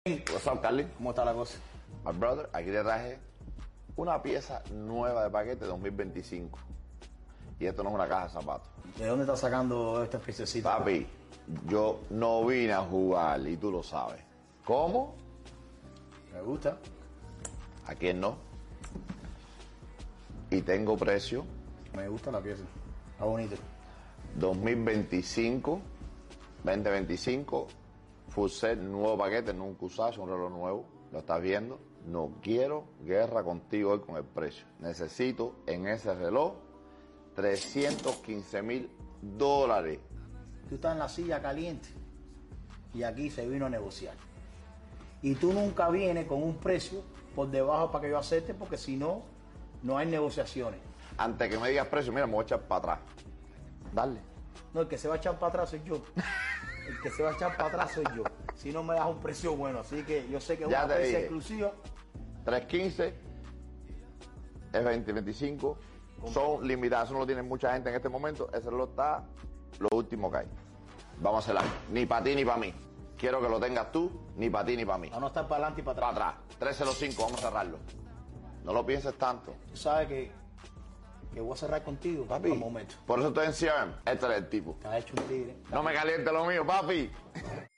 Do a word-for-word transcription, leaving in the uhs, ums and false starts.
What's up, Carly? ¿Cómo está la cosa? My brother, aquí te traje una pieza nueva de paquete dos mil veinticinco. Y esto no es una caja de zapatos. ¿De dónde está sacando esta piececita? Papi, yo no vine a jugar y tú lo sabes. ¿Cómo? Me gusta. ¿A quién no? Y tengo precio. Me gusta la pieza. Está bonito. dos mil veinticinco, veinte veinticinco, full set, nuevo paquete, nunca usado, es un reloj nuevo. Lo estás viendo. No quiero guerra contigo hoy con el precio. Necesito en ese reloj trescientos quince mil dólares. Tú estás en la silla caliente y aquí se vino a negociar. Y tú nunca vienes con un precio por debajo para que yo acepte, porque si no, no hay negociaciones. Antes que me digas precio, mira, me voy a echar para atrás. Dale. No, el que se va a echar para atrás soy yo. El que se va a echar para atrás soy yo. Si no me das un precio bueno. Así que yo sé que es Ya una te pieza dije. exclusiva. trescientos quince es veinte veinticinco. Son limitadas, eso no lo tiene mucha gente en este momento. Ese reloj está lo último que hay. Vamos a hacerla. Ni para ti ni para mí. Quiero que lo tengas tú, ni para ti ni para mí. A no estar para adelante y para atrás. Para atrás. trescientos cinco, vamos a cerrarlo. No lo pienses tanto. Tú sabes que, que voy a cerrar contigo. Papi, Al momento. por eso estoy en C R M. Este es el tipo. Te has hecho un tigre. No me caliente lo mío, papi.